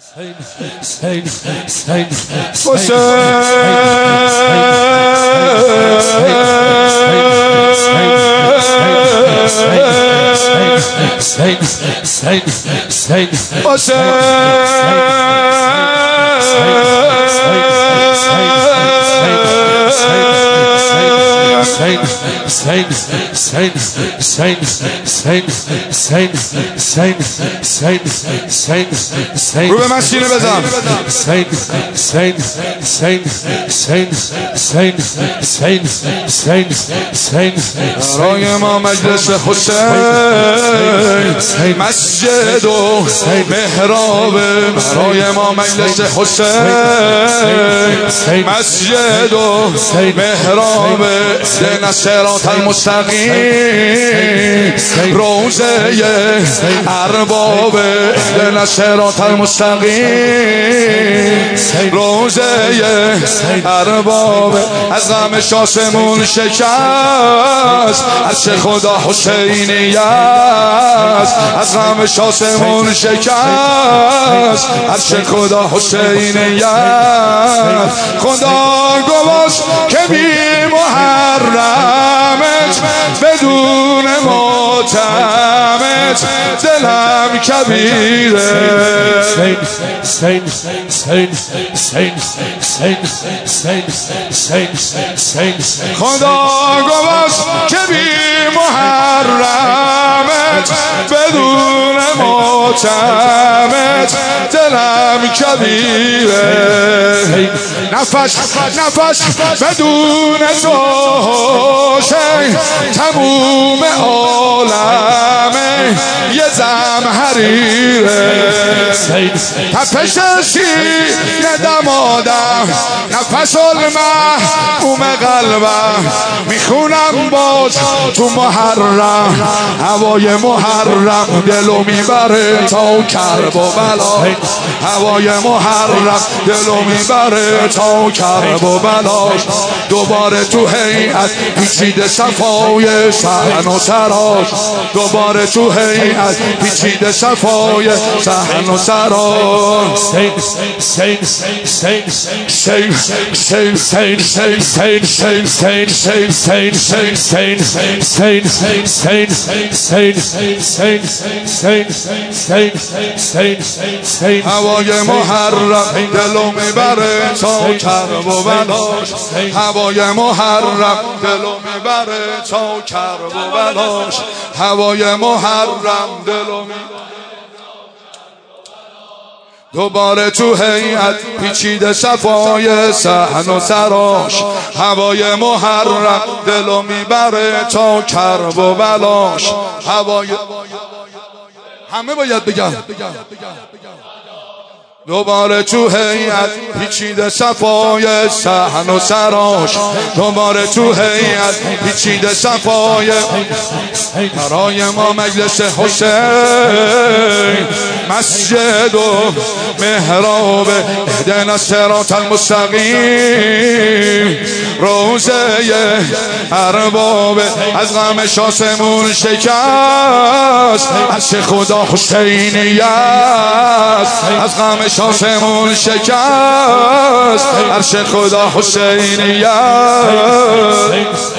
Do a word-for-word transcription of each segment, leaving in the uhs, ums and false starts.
رو به من سینه بزن. برای ما مجلس حسین، مسجد و محراب. برای ما مجلس حسین، مسجد و محراب. اهدنا الصراط المستقیم، روزه ارباب. اهدنا الصراط المستقیم، روزه ارباب. از غم شاسمون شکست، عرش خدا حسینی است. از غم شاسمون شکست، عرش خدا حسینی است. خدا گواست که بی محرمت، بدون معتمد دلم کبیره. خدا گواست که بی محرمت، بدون معتمد دلم کبیره. نفس نفس بدون تو حسین، تموم عالمه یه زمهریره. تپش سینه دمادم، نفس المحموم قلبم، میخونم باز تو محرم. هوای محرم دلو میبره تا کرب و بلا. هوای محرم دلو میبره تا کرب و بلاش. دوباره تو هیئت پیچیده صفای صحن و سراش. دوباره تو هیئت پیچیده صفای صحن و سراش. هوای محرم دلو میبره تا کرب و بلاش. هوای محرم دلو میبره تا کرب و بلاش. هوای محرم دلو میبره. دوباره تو هیئت پیچیده صفای صحن و سراش. هوای محرم دلو میبره تا کرب و بلاش. هوای همه باید بگن. دوباره تو هیئت پیچیده صفای صحن و سراش. دوباره تو هیئت پیچیده صفای. برای ما مجلس حسین، مسجد و محراب. اهدنا الصراط المستقیم، روزه ارباب. از غم شاسمون شکست، عرش خدا حسینی است. از غم شاسمون شکست، عرش خدا حسینی است.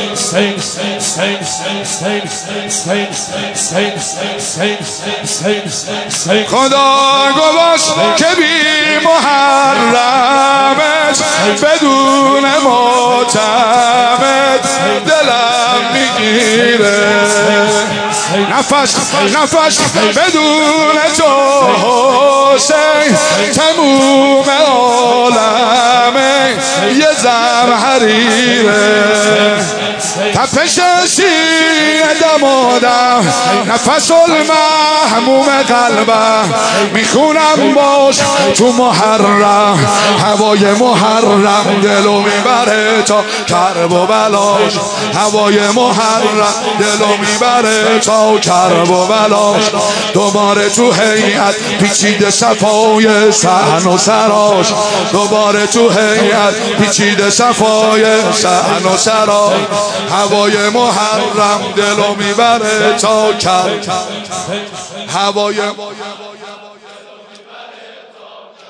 خدا گواست که بی محرمت، بدون معتمد دلم میگیره. نفس نفس بدون تو حسین، تموم عالمه یه زمهریره. تپش سینه دمادم، نفس المحموم قلبم، میخونم باش تو محرم. هوای محرم دلو میبره تا کرب و بلاش. هوای محرم دلو میبره تا کرب و بلاش. دوباره تو هیئت پیچیده صفای صحن و سراش. دوباره تو هیئت پیچیده صفای صحن و سراش. هوای محرم دلو میبره تا کرب. هوای